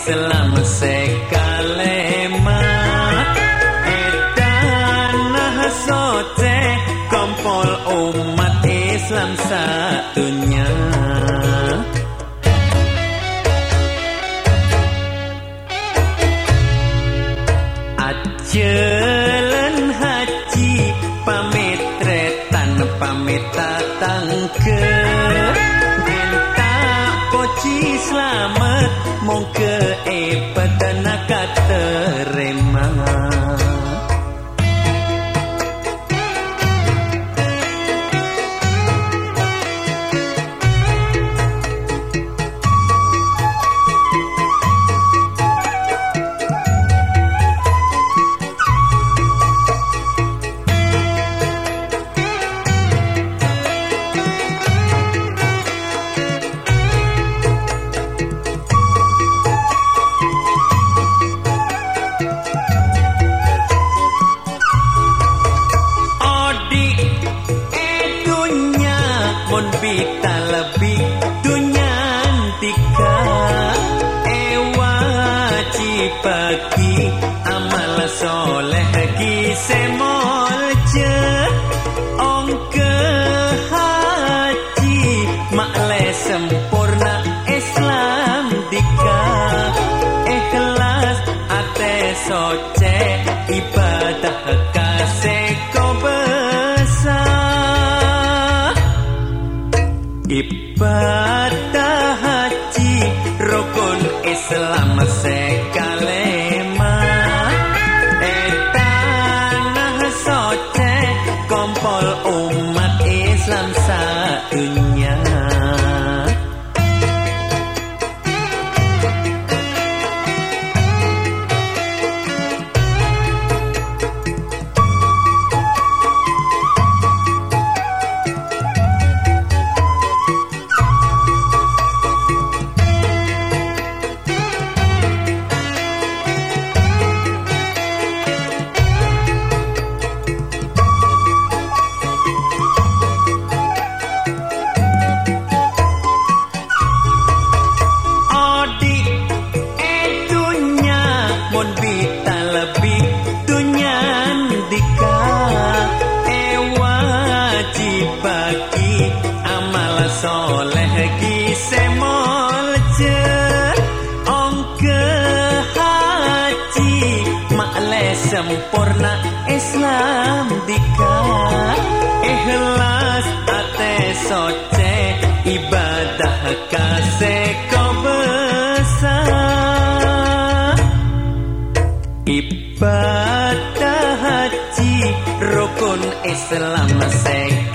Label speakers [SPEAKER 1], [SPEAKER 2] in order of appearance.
[SPEAKER 1] Islam sekalema etanah soce kompol umat Islam satunya. Ajelen haji pamit tretan pamit tatangke minta poci selamat mongke epatana katerema. Bita lebih dunia tika wajib bagi amal soleh gi semol je ongke haji makle sempurna Islam dika ikhlas ate soce ibadah kasih kau ibadah haji rukun Islam sekalema etanah soce kompol umat Islam satunya. Bita lebih dunia dika wajib bagi amal soleh gi semol je ongke haji makle sempurna Islam dika ikhlas ate soce ibadah kasih kau ibadah haji rukun Islam